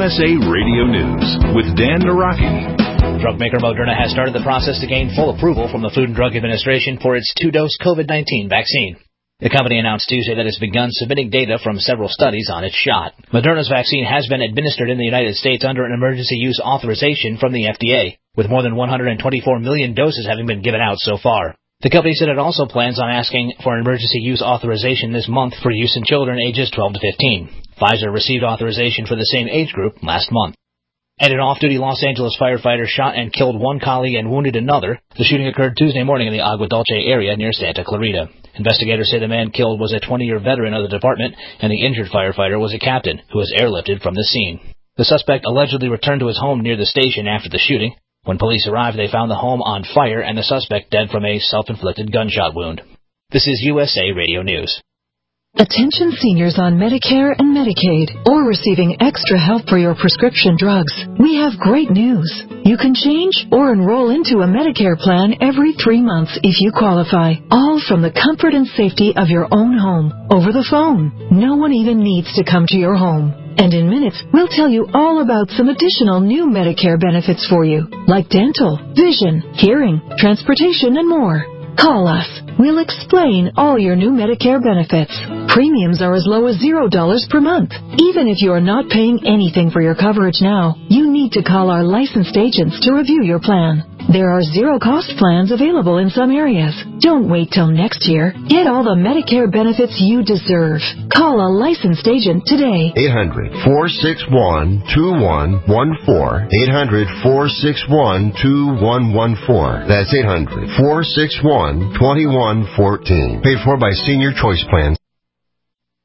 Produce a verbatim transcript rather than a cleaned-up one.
S A Radio News with Dan Naraki. Drug maker Moderna has started the process to gain full approval from the Food and Drug Administration for its two-dose COVID nineteen vaccine. The company announced Tuesday that it's begun submitting data from several studies on its shot. Moderna's vaccine has been administered in the United States under an emergency use authorization from the F D A, with more than one hundred twenty-four million doses having been given out so far. The company said it also plans on asking for an emergency use authorization this month for use in children ages twelve to fifteen. Pfizer received authorization for the same age group last month. And an off-duty Los Angeles firefighter shot and killed one colleague and wounded another. The shooting occurred Tuesday morning in the Agua Dulce area near Santa Clarita. Investigators say the man killed was a twenty-year veteran of the department, and the injured firefighter was a captain who was airlifted from the scene. The suspect allegedly returned to his home near the station after the shooting. When police arrived, they found the home on fire and the suspect dead from a self-inflicted gunshot wound. This is U S A Radio News. Attention seniors on Medicare and Medicaid or receiving extra help for your prescription drugs. We have great news. You can change or enroll into a Medicare plan every three months if you qualify, all from the comfort and safety of your own home, over the phone. No one even needs to come to your home. And in minutes, we'll tell you all about some additional new Medicare benefits for you, like dental, vision, hearing, transportation, and more. Call us. We'll explain all your new Medicare benefits. Premiums are as low as zero dollars per month. Even if you are not paying anything for your coverage now, you need to call our licensed agents to review your plan. There are zero-cost plans available in some areas. Don't wait till next year. Get all the Medicare benefits you deserve. Call a licensed agent today. eight hundred, four six one, two one one four. eight hundred, four six one, two one one four. That's eight hundred, four six one, two one one four. Paid for by Senior Choice Plans.